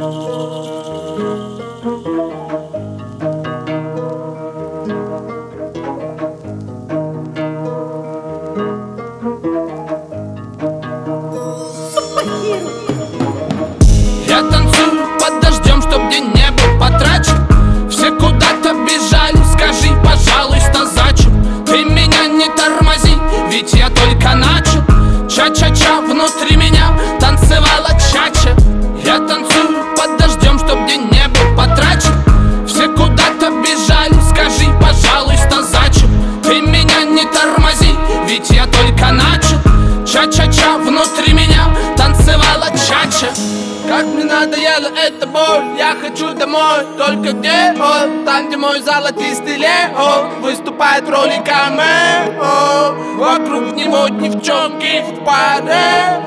Я танцую под дождем, чтоб день не был потрачен. Все куда-то бежали, скажи, пожалуйста, зачем? Ты меня не тормози, ведь я только начал. Ча-ча-ча внутри меня танцевала чача. Я танцую под дождем, чтоб день не был потрачен. Все куда-то бежали, скажи, пожалуйста, зачем? Ты меня не тормози, ведь я только начал. Ча-ча-ча внутри меня танцевала чача. Как мне надоела эта боль, я хочу домой. Только где он? Там, где мой золотистый леон выступает в роли камео. Вокруг него девчонки в паре.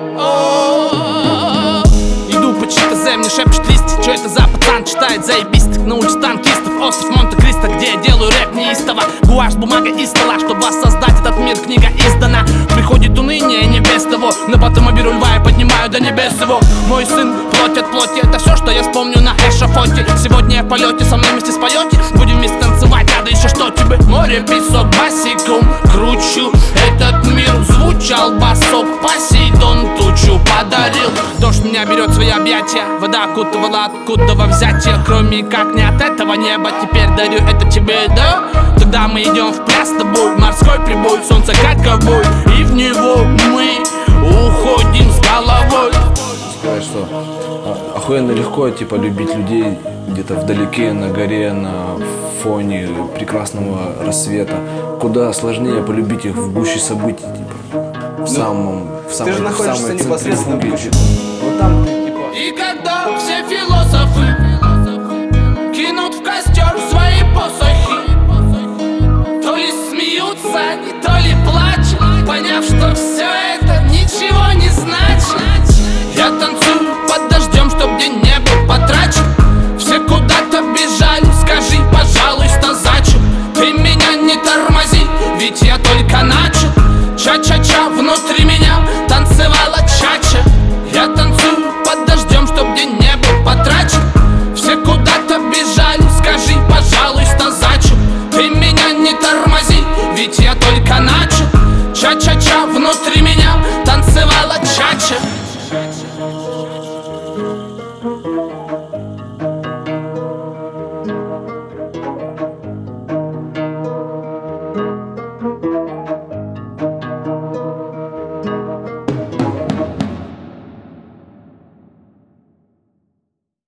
Иду по ЧТЗ, мне шепчет листья. Чё это за пацан читает заебистик? На улице танкистов, остров Монте-Кристо, где я делаю рэп неистово. Гуашь, бумага и стола, чтобы воссоздать этот мир, книга издана. Приходит уныние, не без того, но потом я беру льва и поднимаю до небес его. Мой сын, плоть от плоти, это все, что я вспомню на эшафоте. Сегодня я в полете, со мной вместе споете. Будем вместе танцевать, а да еще что тебе? Море, песок, босиком кручу этот мир. Звучал басок, Посейдон тучу подарил. Дождь меня берет в свои объятия, вода окутывала, откуда во взятие. Кроме как не от этого неба, теперь дарю это тебе, да? Тогда мы идем в пляс с тобой, морской прибой, солнце как ковбой, и в него мы уходим с головой. Сказать, что охуенно легко, типа, любить людей где-то вдалеке, на горе, на фоне прекрасного рассвета. Куда сложнее полюбить их в гуще событий, типа, в самом Ты же находишься непосредственно в гуще. Вот там ты, типа... И когда все философы кинут в костер свои посохи, то ли смеются они, то ли плачут, поняв, что все это ничего не значит. Я танцую под дождем, чтоб день не был потрачен. Все куда-то бежали, скажи, пожалуйста, зачем? Ты меня не тормози, ведь я только начал. Ча-ча-ча внутри меня танцевала чача. Я танцую под дождем, чтоб день не был потрачен. Все куда-то бежали, скажи, пожалуйста, зачем? Ты меня не тормози, ведь я только начал. Ча-ча-ча внутри меня танцевала чача.